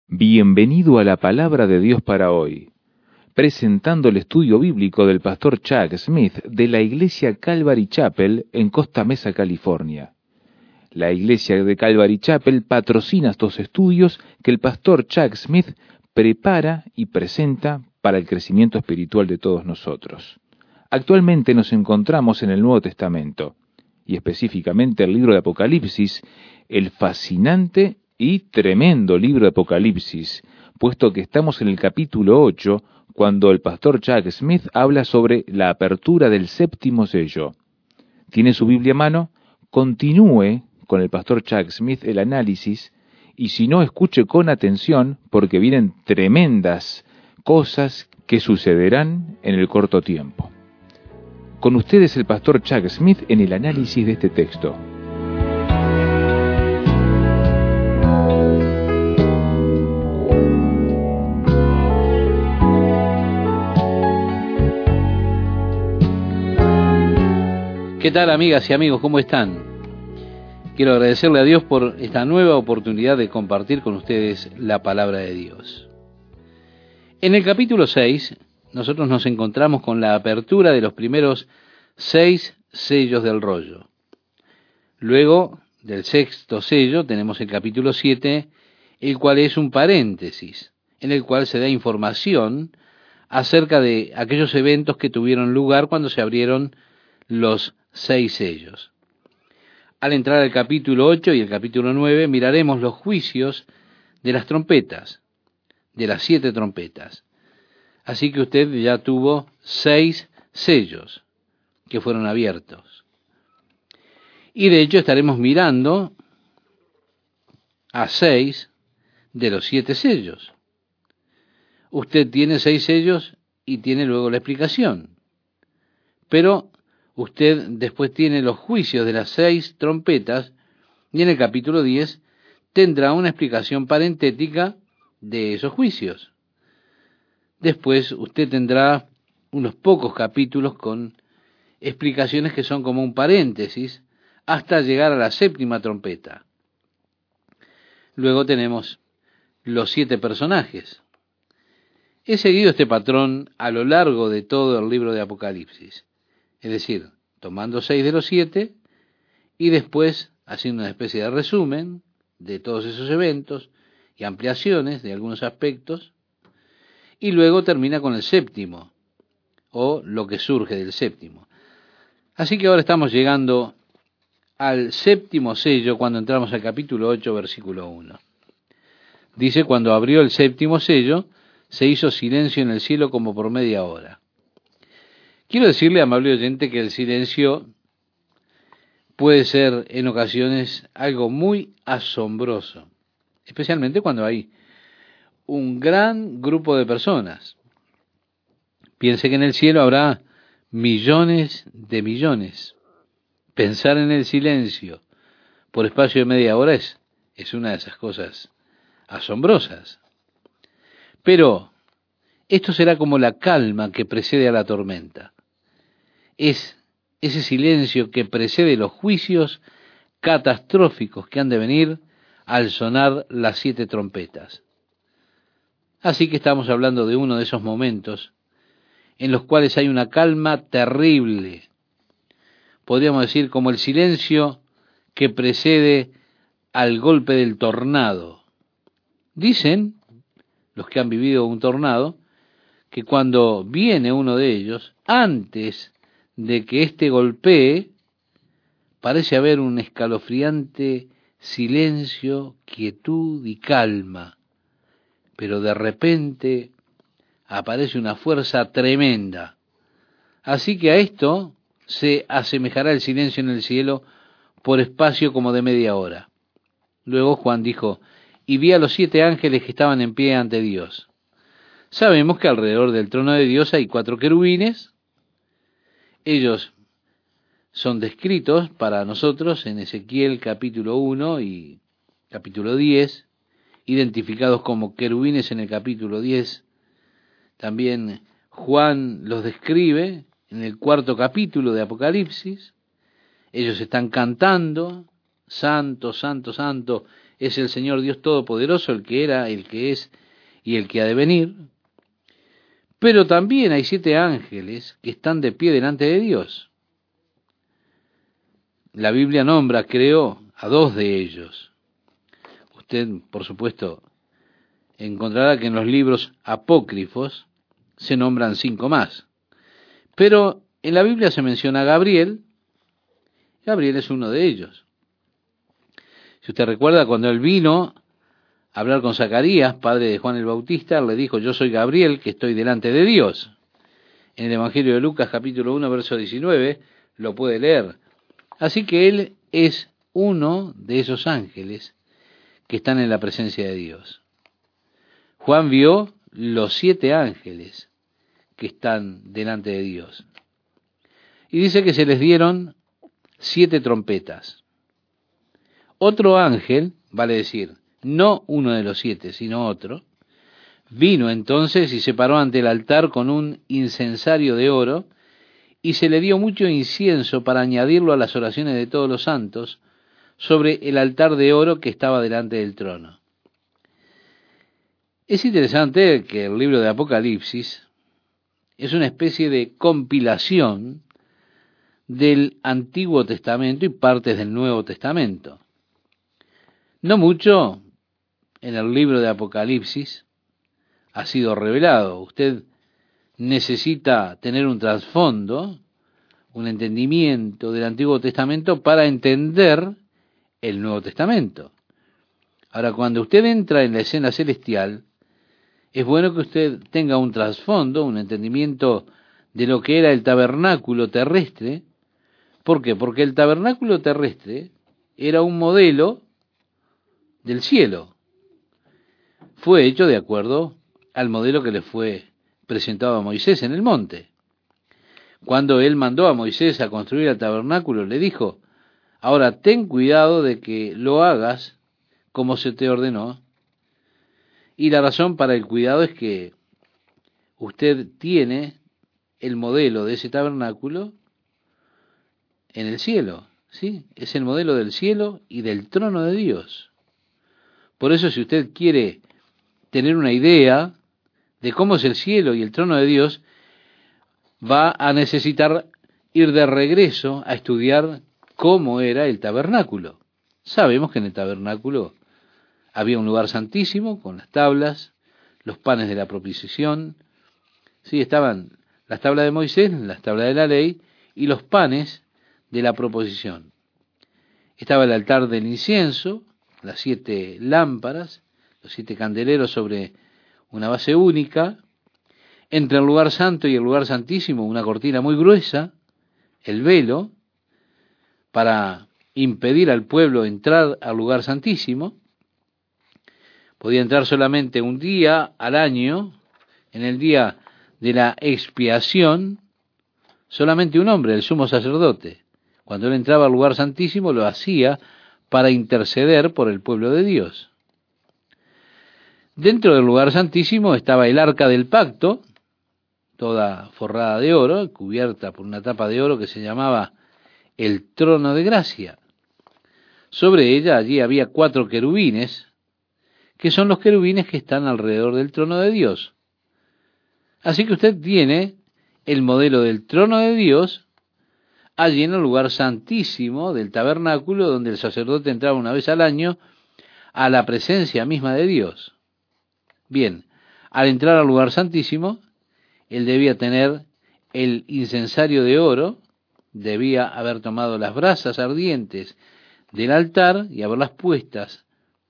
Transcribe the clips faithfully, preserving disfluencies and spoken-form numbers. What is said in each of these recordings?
Bienvenido a la Palabra de Dios para hoy, presentando el estudio bíblico del pastor Chuck Smith de la iglesia Calvary Chapel en Costa Mesa, California. La iglesia de Calvary Chapel patrocina estos estudios que el pastor Chuck Smith prepara y presenta para el crecimiento espiritual de todos nosotros. Actualmente nos encontramos en el Nuevo Testamento, y específicamente el libro de Apocalipsis, el fascinante y tremendo libro de Apocalipsis, puesto que estamos en el capítulo ocho, cuando el pastor Chuck Smith habla sobre la apertura del séptimo sello. ¿Tiene su Biblia a mano? Continúe con el pastor Chuck Smith el análisis, y si no, escuche con atención, porque vienen tremendas cosas que sucederán en el corto tiempo. Con ustedes el pastor Chuck Smith en el análisis de este texto. ¿Qué tal, amigas y amigos? ¿Cómo están? Quiero agradecerle a Dios por esta nueva oportunidad de compartir con ustedes la palabra de Dios. En el capítulo seis, nosotros nos encontramos con la apertura de los primeros seis sellos del rollo. Luego del sexto sello tenemos el capítulo siete, el cual es un paréntesis, en el cual se da información acerca de aquellos eventos que tuvieron lugar cuando se abrieron los seis sellos. Al entrar al capítulo ocho y el capítulo nueve miraremos los juicios de las trompetas, de las siete trompetas. Así que usted ya tuvo seis sellos que fueron abiertos. Y de hecho estaremos mirando a seis de los siete sellos. Usted tiene seis sellos y tiene luego la explicación. Pero usted después tiene los juicios de las seis trompetas y en el capítulo diez tendrá una explicación parentética de esos juicios. Después usted tendrá unos pocos capítulos con explicaciones que son como un paréntesis hasta llegar a la séptima trompeta. Luego tenemos los siete personajes. He seguido este patrón a lo largo de todo el libro de Apocalipsis. Es decir, tomando seis de los siete y después haciendo una especie de resumen de todos esos eventos y ampliaciones de algunos aspectos, y luego termina con el séptimo, o lo que surge del séptimo. Así que ahora estamos llegando al séptimo sello cuando entramos al capítulo ocho, versículo uno. Dice, cuando abrió el séptimo sello, se hizo silencio en el cielo como por media hora. Quiero decirle, amable oyente, que el silencio puede ser en ocasiones algo muy asombroso, especialmente cuando hay un gran grupo de personas. Piense que en el cielo habrá millones de millones. Pensar en el silencio por espacio de media hora es, es una de esas cosas asombrosas. Pero esto será como la calma que precede a la tormenta. Es ese silencio que precede los juicios catastróficos que han de venir al sonar las siete trompetas. Así que estamos hablando de uno de esos momentos en los cuales hay una calma terrible. Podríamos decir como el silencio que precede al golpe del tornado. Dicen los que han vivido un tornado que cuando viene uno de ellos, antes de que éste golpee, parece haber un escalofriante silencio, quietud y calma, pero de repente aparece una fuerza tremenda. Así que a esto se asemejará el silencio en el cielo por espacio como de media hora. Luego Juan dijo, y vi a los siete ángeles que estaban en pie ante Dios. Sabemos que alrededor del trono de Dios hay cuatro querubines. Ellos son descritos para nosotros en Ezequiel capítulo uno y capítulo diez, identificados como querubines en el capítulo diez. También Juan los describe en el cuarto capítulo de Apocalipsis. Ellos están cantando, santo, santo, santo es el Señor Dios Todopoderoso, el que era, el que es y el que ha de venir. Pero también hay siete ángeles que están de pie delante de Dios. La Biblia nombra, creo, a dos de ellos. Usted, por supuesto, encontrará que en los libros apócrifos se nombran cinco más. Pero en la Biblia se menciona a Gabriel. Gabriel es uno de ellos. Si usted recuerda, cuando él vino a hablar con Zacarías, padre de Juan el Bautista, le dijo: yo soy Gabriel, que estoy delante de Dios. En el Evangelio de Lucas, capítulo uno, verso diecinueve, lo puede leer. Así que él es uno de esos ángeles que están en la presencia de Dios. Juan vio los siete ángeles que están delante de Dios. Y dice que se les dieron siete trompetas. Otro ángel, vale decir, no uno de los siete, sino otro, vino entonces y se paró ante el altar con un incensario de oro, y se le dio mucho incienso para añadirlo a las oraciones de todos los santos sobre el altar de oro que estaba delante del trono. Es interesante que el libro de Apocalipsis es una especie de compilación del Antiguo Testamento y partes del Nuevo Testamento. No mucho en el libro de Apocalipsis ha sido revelado. Usted necesita tener un trasfondo, un entendimiento del Antiguo Testamento para entender el Nuevo Testamento. Ahora, cuando usted entra en la escena celestial, es bueno que usted tenga un trasfondo, un entendimiento de lo que era el tabernáculo terrestre. ¿Por qué? Porque el tabernáculo terrestre era un modelo del cielo. Fue hecho de acuerdo al modelo que le fue presentado a Moisés en el monte. Cuando él mandó a Moisés a construir el tabernáculo, le dijo: ahora ten cuidado de que lo hagas como se te ordenó. Y la razón para el cuidado es que usted tiene el modelo de ese tabernáculo en el cielo, ¿sí? Es el modelo del cielo y del trono de Dios. Por eso, si usted quiere tener una idea de cómo es el cielo y el trono de Dios, va a necesitar ir de regreso a estudiar cómo era el tabernáculo. Sabemos que en el tabernáculo había un lugar santísimo con las tablas, los panes de la propiciación, sí, estaban las tablas de Moisés, las tablas de la ley y los panes de la proposición. Estaba el altar del incienso, las siete lámparas, los siete candeleros sobre una base única, entre el lugar santo y el lugar santísimo una cortina muy gruesa, el velo, para impedir al pueblo entrar al lugar santísimo. Podía entrar solamente un día al año, en el día de la expiación, solamente un hombre, el sumo sacerdote. Cuando él entraba al lugar santísimo, lo hacía para interceder por el pueblo de Dios. Dentro del lugar santísimo estaba el arca del pacto, toda forrada de oro, cubierta por una tapa de oro que se llamaba el trono de gracia. Sobre ella allí había cuatro querubines, que son los querubines que están alrededor del trono de Dios. Así que usted tiene el modelo del trono de Dios allí en el lugar santísimo del tabernáculo, donde el sacerdote entraba una vez al año a la presencia misma de Dios. Bien, al entrar al lugar santísimo, él debía tener el incensario de oro, debía haber tomado las brasas ardientes del altar y haberlas puestas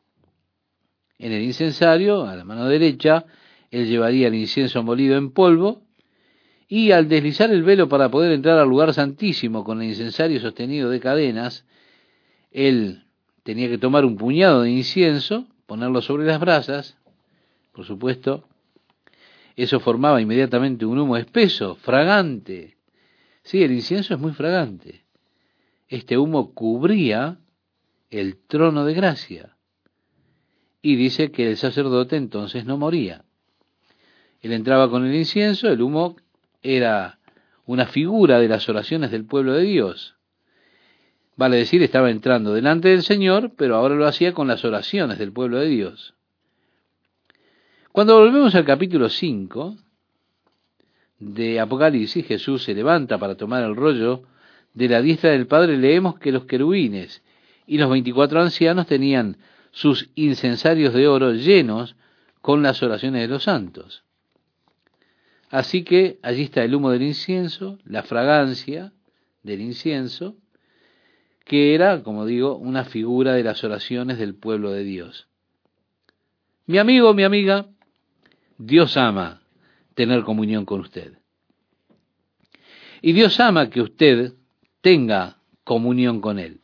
en el incensario, a la mano derecha. Él llevaría el incienso molido en polvo, y al deslizar el velo para poder entrar al lugar santísimo con el incensario sostenido de cadenas, él tenía que tomar un puñado de incienso, ponerlo sobre las brasas. Por supuesto, eso formaba inmediatamente un humo espeso, fragante. Sí, el incienso es muy fragante. Este humo cubría el trono de gracia. Y dice que el sacerdote entonces no moría. Él entraba con el incienso, el humo era una figura de las oraciones del pueblo de Dios. Vale decir, estaba entrando delante del Señor, pero ahora lo hacía con las oraciones del pueblo de Dios. Cuando volvemos al capítulo cinco de Apocalipsis, Jesús se levanta para tomar el rollo de la diestra del Padre. Leemos que los querubines y los veinticuatro ancianos tenían sus incensarios de oro llenos con las oraciones de los santos. Así que allí está el humo del incienso, la fragancia del incienso, que era, como digo, una figura de las oraciones del pueblo de Dios. Mi amigo, mi amiga, Dios ama tener comunión con usted. Y Dios ama que usted tenga comunión con Él.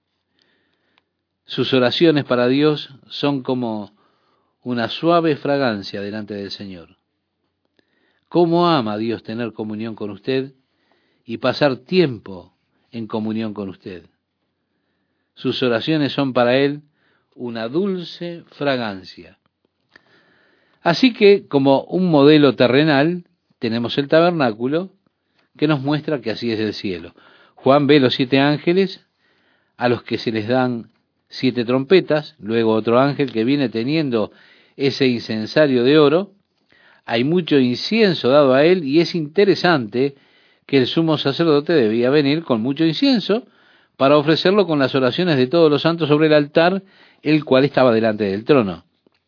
Sus oraciones para Dios son como una suave fragancia delante del Señor. ¿Cómo ama Dios tener comunión con usted y pasar tiempo en comunión con usted? Sus oraciones son para Él una dulce fragancia. Así que, como un modelo terrenal, tenemos el tabernáculo que nos muestra que así es el cielo. Juan ve los siete ángeles a los que se les dan siete trompetas, luego otro ángel que viene teniendo ese incensario de oro. Hay mucho incienso dado a él y es interesante que el sumo sacerdote debía venir con mucho incienso para ofrecerlo con las oraciones de todos los santos sobre el altar, el cual estaba delante del trono.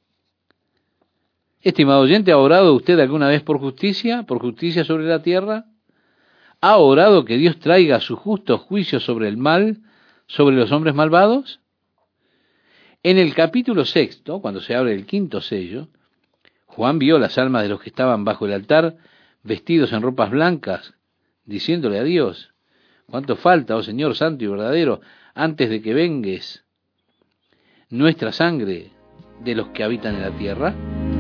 Estimado oyente, ¿ha orado usted alguna vez por justicia, por justicia sobre la tierra? ¿Ha orado que Dios traiga su justo juicio sobre el mal, sobre los hombres malvados? En el capítulo sexto, cuando se abre el quinto sello, Juan vio las almas de los que estaban bajo el altar, vestidos en ropas blancas, diciéndole a Dios: ¿cuánto falta, oh Señor santo y verdadero, antes de que vengues nuestra sangre de los que habitan en la tierra?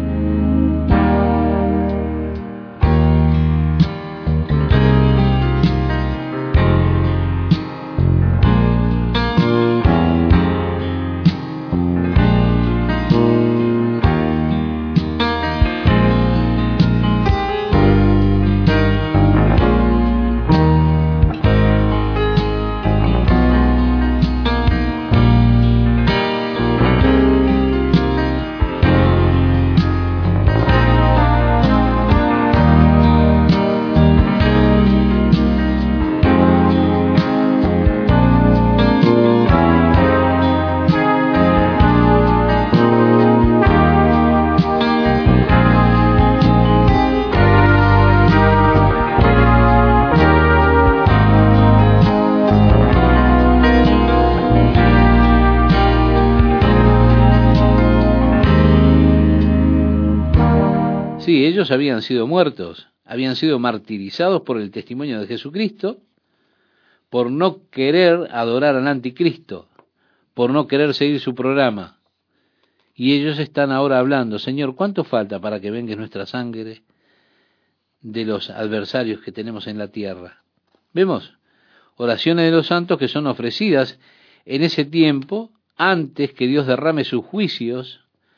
Sí, ellos habían sido muertos, habían sido martirizados por el testimonio de Jesucristo, por no querer adorar al anticristo, por no querer seguir su programa. Y ellos están ahora hablando: Señor, ¿cuánto falta para que vengue nuestra sangre de los adversarios que tenemos en la tierra? Vemos oraciones de los santos que son ofrecidas en ese tiempo, antes que Dios derrame sus juicios,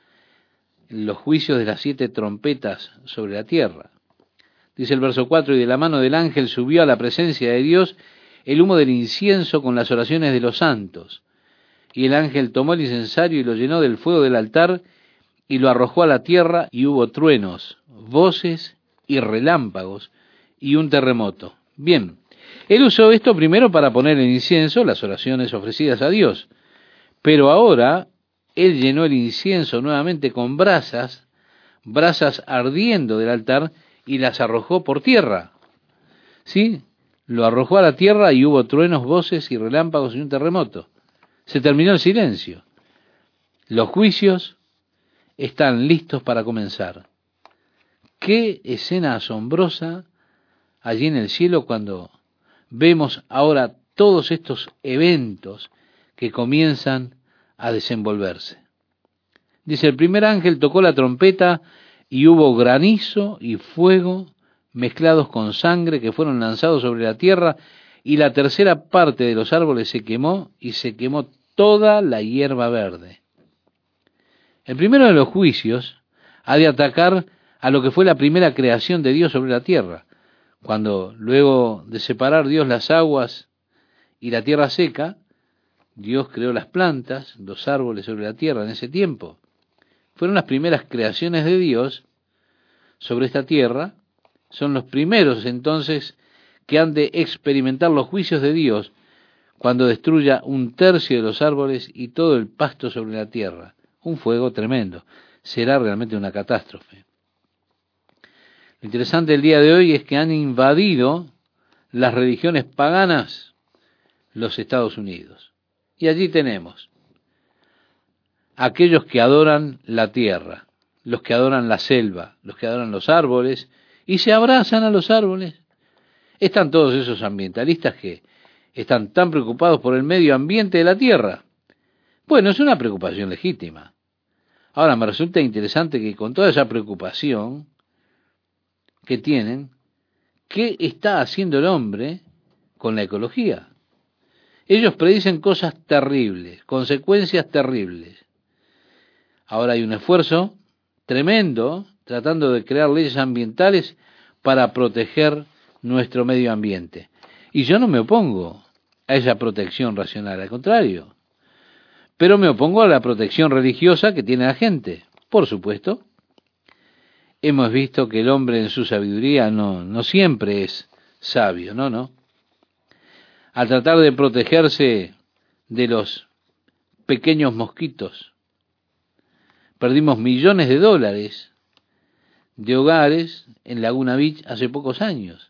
los juicios de las siete trompetas sobre la tierra. Dice el verso cuatro: y de la mano del ángel subió a la presencia de Dios el humo del incienso con las oraciones de los santos. Y el ángel tomó el incensario y lo llenó del fuego del altar y lo arrojó a la tierra, y hubo truenos, voces y relámpagos y un terremoto. Bien, él usó esto primero para poner en incienso las oraciones ofrecidas a Dios, pero ahora él llenó el incienso nuevamente con brasas, brasas ardiendo del altar, y las arrojó por tierra. ¿Sí? Lo arrojó a la tierra y hubo truenos, voces y relámpagos y un terremoto. Se terminó el silencio. Los juicios están listos para comenzar. Qué escena asombrosa allí en el cielo cuando vemos ahora todos estos eventos que comienzan a desenvolverse. Dice: el primer ángel tocó la trompeta y hubo granizo y fuego mezclados con sangre que fueron lanzados sobre la tierra, y la tercera parte de los árboles se quemó y se quemó toda la hierba verde. El primero de los juicios ha de atacar a lo que fue la primera creación de Dios sobre la tierra, cuando luego de separar Dios las aguas y la tierra seca, Dios creó las plantas, los árboles sobre la tierra en ese tiempo. Fueron las primeras creaciones de Dios sobre esta tierra. Son los primeros entonces que han de experimentar los juicios de Dios cuando destruya un tercio de los árboles y todo el pasto sobre la tierra. Un fuego tremendo. Será realmente una catástrofe. Lo interesante del día de hoy es que han invadido las religiones paganas los Estados Unidos. Y allí tenemos aquellos que adoran la tierra, los que adoran la selva, los que adoran los árboles y se abrazan a los árboles. Están todos esos ambientalistas que están tan preocupados por el medio ambiente de la tierra. Bueno, es una preocupación legítima. Ahora, me resulta interesante que con toda esa preocupación que tienen, ¿qué está haciendo el hombre con la ecología? Ellos predicen cosas terribles, consecuencias terribles. Ahora hay un esfuerzo tremendo tratando de crear leyes ambientales para proteger nuestro medio ambiente. Y yo no me opongo a esa protección racional, al contrario. Pero me opongo a la protección religiosa que tiene la gente, por supuesto. Hemos visto que el hombre en su sabiduría no, no siempre es sabio, no, no. Al tratar de protegerse de los pequeños mosquitos, perdimos millones de dólares de hogares en Laguna Beach hace pocos años.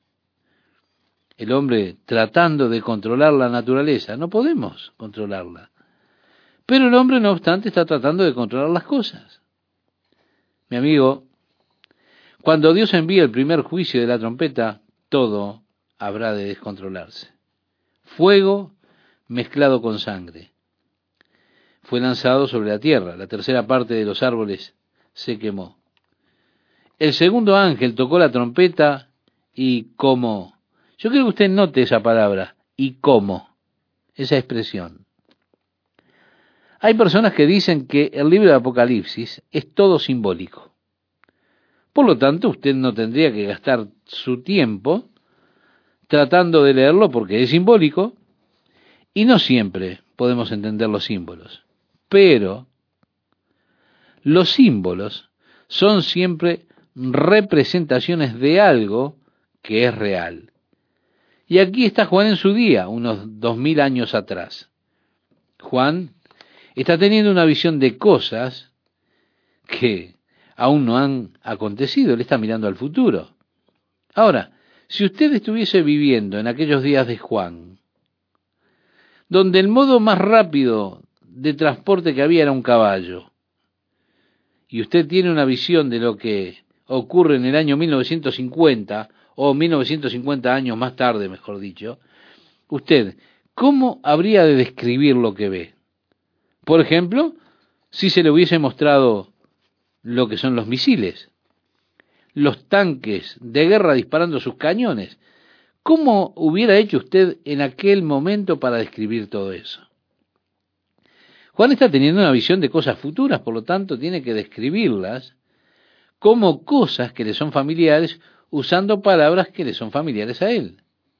El hombre tratando de controlar la naturaleza, no podemos controlarla. Pero el hombre, no obstante, está tratando de controlar las cosas. Mi amigo, cuando Dios envíe el primer juicio de la trompeta, todo habrá de descontrolarse. Fuego mezclado con sangre. Fue lanzado sobre la tierra, la tercera parte de los árboles se quemó. El segundo ángel tocó la trompeta y como, yo quiero que usted note esa palabra, y como, esa expresión. Hay personas que dicen que el libro de Apocalipsis es todo simbólico. Por lo tanto, usted no tendría que gastar su tiempo tratando de leerlo porque es simbólico y no siempre podemos entender los símbolos. Pero los símbolos son siempre representaciones de algo que es real. Y aquí está Juan en su día, unos dos mil años atrás. Juan está teniendo una visión de cosas que aún no han acontecido. Él está mirando al futuro. Ahora, si usted estuviese viviendo en aquellos días de Juan, donde el modo más rápido de transporte que había era un caballo, y usted tiene una visión de lo que ocurre en el año mil novecientos cincuenta, o mil novecientos cincuenta años más tarde, mejor dicho, usted, ¿cómo habría de describir lo que ve? Por ejemplo, si se le hubiese mostrado lo que son los misiles, los tanques de guerra disparando sus cañones, ¿cómo hubiera hecho usted en aquel momento para describir todo eso? Juan está teniendo una visión de cosas futuras, por lo tanto tiene que describirlas como cosas que le son familiares, usando palabras que le son familiares a él.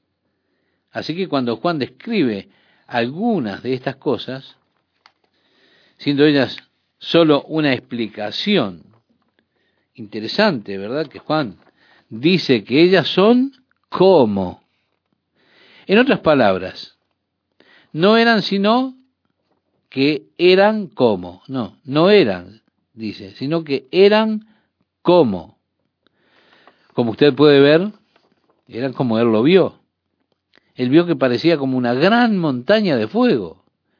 Así que cuando Juan describe algunas de estas cosas, siendo ellas solo una explicación interesante, ¿verdad? Que Juan dice que ellas son como. En otras palabras, no eran sino que eran como. No, no eran, dice, sino que eran como. Como usted puede ver, eran como él lo vio. Él vio que parecía como una gran montaña de fuego.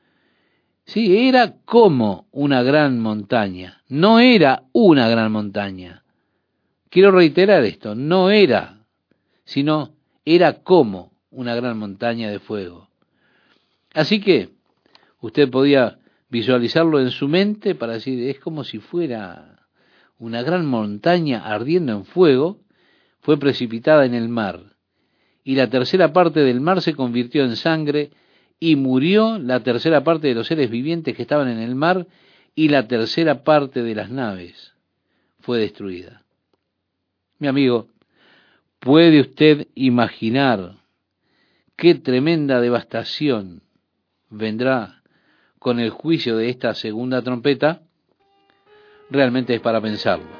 Sí, era como una gran montaña, no era una gran montaña. Quiero reiterar esto, no era, sino era como una gran montaña de fuego. Así que usted podía visualizarlo en su mente para decir, es como si fuera una gran montaña ardiendo en fuego, fue precipitada en el mar, y la tercera parte del mar se convirtió en sangre, y murió la tercera parte de los seres vivientes que estaban en el mar, y la tercera parte de las naves fue destruida. Mi amigo, ¿puede usted imaginar qué tremenda devastación vendrá con el juicio de esta segunda trompeta, realmente es para pensarlo.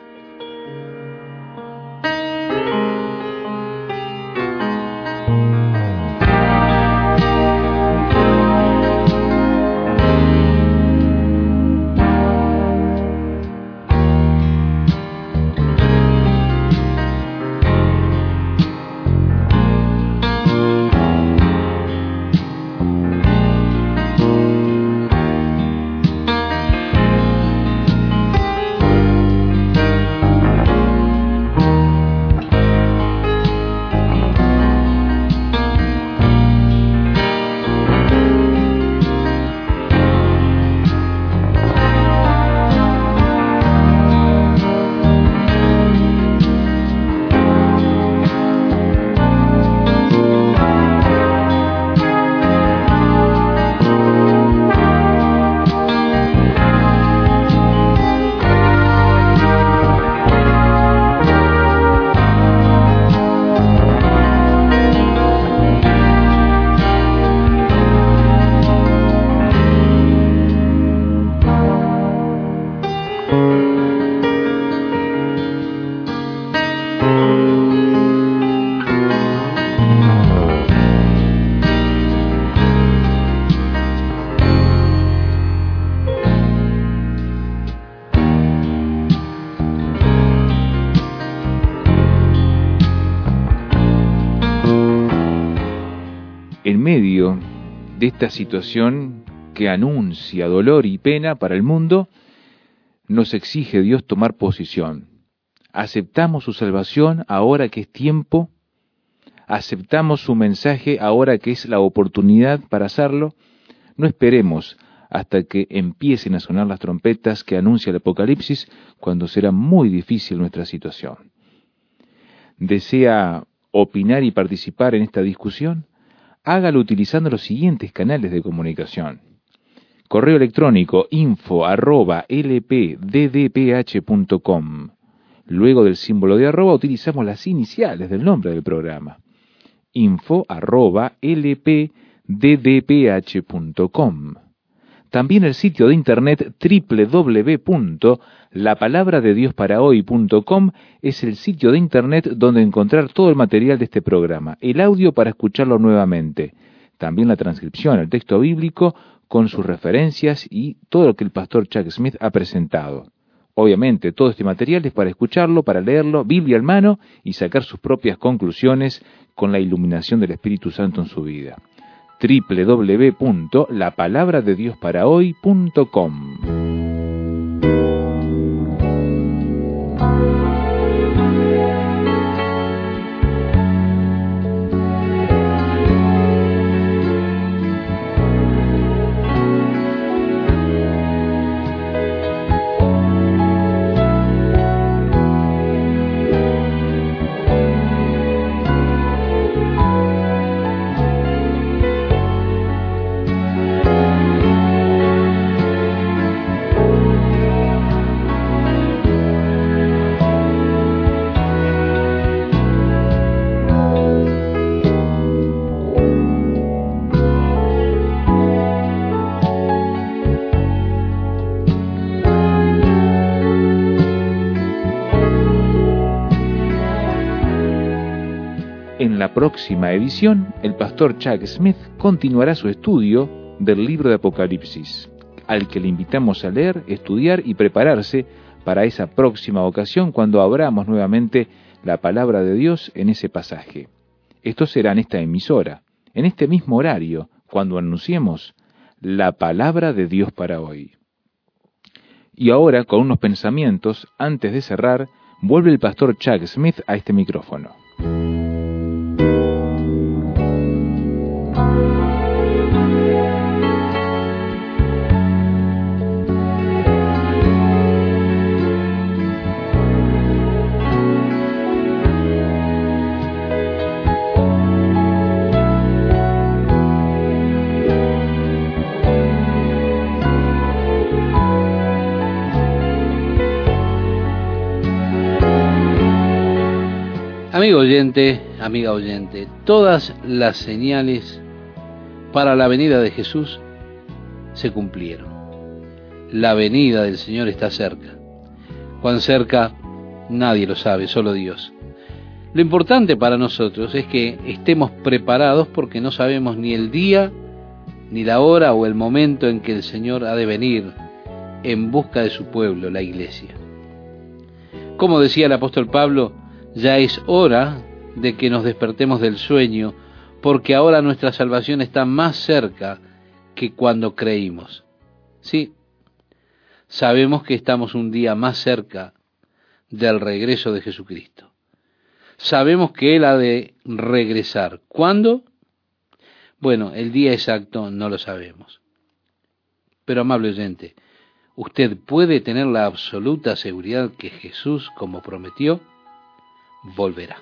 En medio de esta situación que anuncia dolor y pena para el mundo, nos exige Dios tomar posición. ¿Aceptamos su salvación ahora que es tiempo? ¿Aceptamos su mensaje ahora que es la oportunidad para hacerlo? No esperemos hasta que empiecen a sonar las trompetas que anuncia el Apocalipsis, cuando será muy difícil nuestra situación. ¿Desea opinar y participar en esta discusión? Hágalo utilizando los siguientes canales de comunicación. Correo electrónico info arroba lpddph punto com. Luego del símbolo de arroba utilizamos las iniciales del nombre del programa. info arroba lpddph punto com. También el sitio de internet doble u doble u doble u punto la palabra de dios para hoy punto com es el sitio de internet donde encontrar todo el material de este programa, el audio para escucharlo nuevamente, también la transcripción, el texto bíblico con sus referencias y todo lo que el pastor Chuck Smith ha presentado. Obviamente, todo este material es para escucharlo, para leerlo, Biblia en mano y sacar sus propias conclusiones con la iluminación del Espíritu Santo en su vida. doble u doble u doble u punto la palabra de dios para hoy punto com. En la próxima edición, el pastor Chuck Smith continuará su estudio del libro de Apocalipsis, al que le invitamos a leer, estudiar y prepararse para esa próxima ocasión cuando abramos nuevamente la palabra de Dios en ese pasaje. Esto será en esta emisora, en este mismo horario, cuando anunciemos la palabra de Dios para hoy. Y ahora, con unos pensamientos, antes de cerrar, vuelve el pastor Chuck Smith a este micrófono. Amigo oyente, amiga oyente, todas las señales para la venida de Jesús se cumplieron. La venida del Señor está cerca. Cuán cerca, nadie lo sabe, solo Dios. Lo importante para nosotros es que estemos preparados porque no sabemos ni el día, ni la hora o el momento en que el Señor ha de venir en busca de su pueblo, la iglesia. Como decía el apóstol Pablo, ya es hora de que nos despertemos del sueño, porque ahora nuestra salvación está más cerca que cuando creímos. Sí, sabemos que estamos un día más cerca del regreso de Jesucristo. Sabemos que Él ha de regresar. ¿Cuándo? Bueno, el día exacto no lo sabemos. Pero, amable oyente, usted puede tener la absoluta seguridad que Jesús, como prometió, volverá.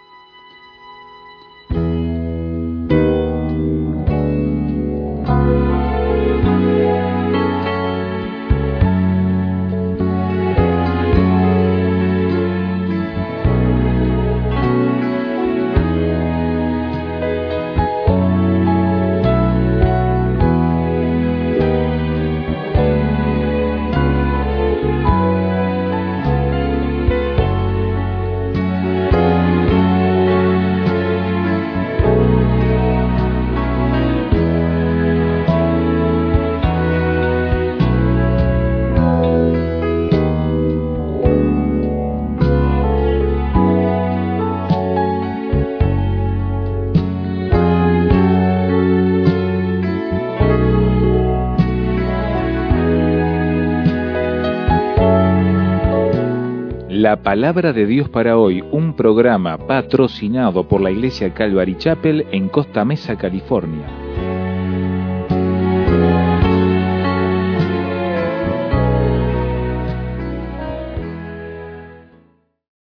La Palabra de Dios para hoy, un programa patrocinado por la Iglesia Calvary Chapel en Costa Mesa, California.